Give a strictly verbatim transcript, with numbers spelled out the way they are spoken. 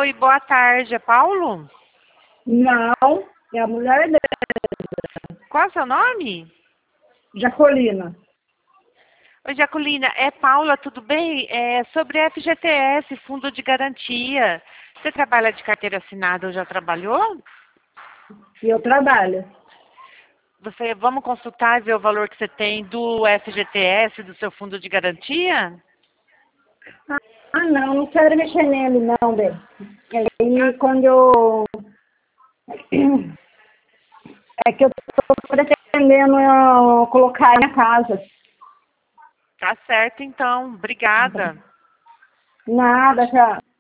Oi, boa tarde. É Paulo? Não, é a mulher dele, Qual é o seu nome? Jacolina. Oi, Jaculina. É Paula, tudo bem? É sobre F G T S, Fundo de Garantia. Você trabalha de carteira assinada ou já trabalhou? E eu trabalho. Você, vamos consultar e ver o valor que você tem do F G T S, do seu Fundo de Garantia? Ah, não, não quero mexer nele, não, bem. Aí, quando eu... É que eu tô pretendendo uh, colocar em casa. Tá certo, então. Obrigada. Nada, já.